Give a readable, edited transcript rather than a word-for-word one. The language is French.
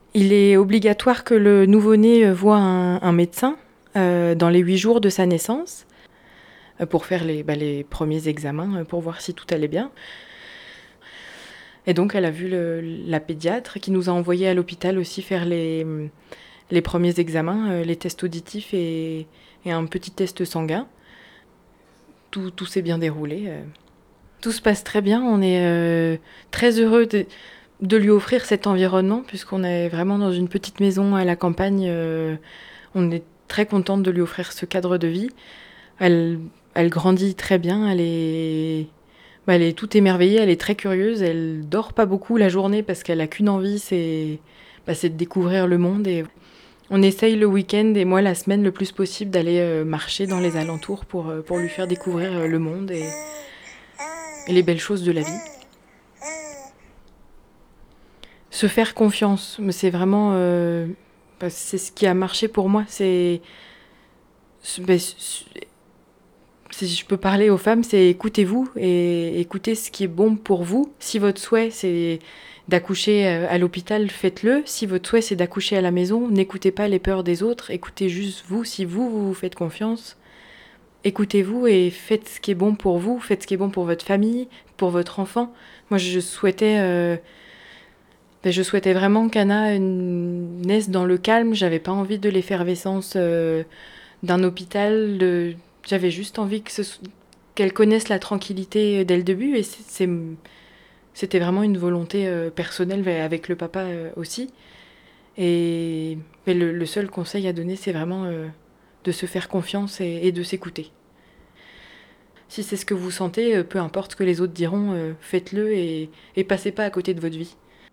Il est obligatoire que le nouveau-né voie un médecin dans les 8 jours de sa naissance pour faire les premiers examens pour voir si tout allait bien. Et donc elle a vu la pédiatre qui nous a envoyés à l'hôpital aussi faire les premiers examens, les tests auditifs et un petit test sanguin. Tout s'est bien déroulé. Tout se passe très bien. On est très heureux de lui offrir cet environnement puisqu'on est vraiment dans une petite maison à la campagne. On est très contente de lui offrir ce cadre de vie. Elle grandit très bien. Elle est toute émerveillée. Elle est très curieuse. Elle dort pas beaucoup la journée parce qu'elle a qu'une envie, c'est de découvrir le monde. Et on essaye le week-end et moi la semaine le plus possible d'aller marcher dans les alentours pour lui faire découvrir le monde et les belles choses de la vie. Se faire confiance, mais c'est vraiment c'est ce qui a marché pour moi. Si je peux parler aux femmes, c'est écoutez-vous et écoutez ce qui est bon pour vous. Si votre souhait c'est d'accoucher à l'hôpital, faites-le. Si votre souhait c'est d'accoucher à la maison, n'écoutez pas les peurs des autres, écoutez juste vous. Si vous faites confiance, écoutez-vous et faites ce qui est bon pour vous, faites ce qui est bon pour votre famille, pour votre enfant. Moi je souhaitais vraiment qu'Anna naisse dans le calme. J'avais pas envie de l'effervescence d'un hôpital. J'avais juste envie qu'elle connaisse la tranquillité dès le début. Et c'était vraiment une volonté personnelle avec le papa aussi. Mais le seul conseil à donner, c'est vraiment de se faire confiance et de s'écouter. Si c'est ce que vous sentez, peu importe ce que les autres diront, faites-le et passez pas à côté de votre vie.